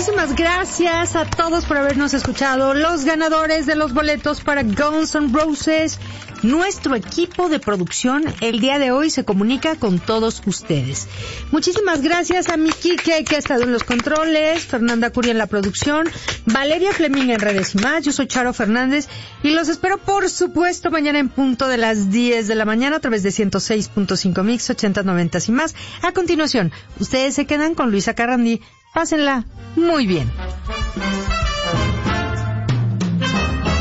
muchísimas gracias a todos por habernos escuchado. Los ganadores de los boletos para Guns N' Roses. Nuestro equipo de producción el día de hoy se comunica con todos ustedes. Muchísimas gracias a mi Quique, que ha estado en los controles, Fernanda Curia en la producción, Valeria Fleming en redes y más. Yo soy Charo Fernández y los espero, por supuesto, mañana en punto de las 10 de la mañana a través de 106.5 Mix, 80, 90 y más. A continuación, ustedes se quedan con Luisa Carrandi. Pásenla muy bien.